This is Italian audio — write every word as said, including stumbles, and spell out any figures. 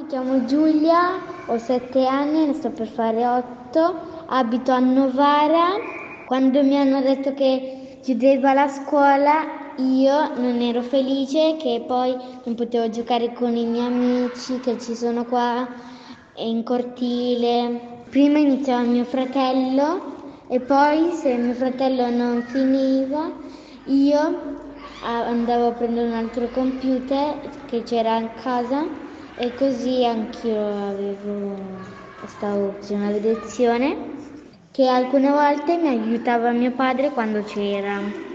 mi chiamo Giulia, ho sette anni, ne sto per fare otto, abito a Novara. Quando mi hanno detto che chiudeva la scuola, io non ero felice, che poi non potevo giocare con i miei amici che ci sono qua in cortile. Prima iniziava mio fratello e poi se mio fratello non finiva, io andavo a prendere un altro computer che c'era in casa e così anch'io avevo, stavo facendo una lezione che alcune volte mi aiutava mio padre quando c'era.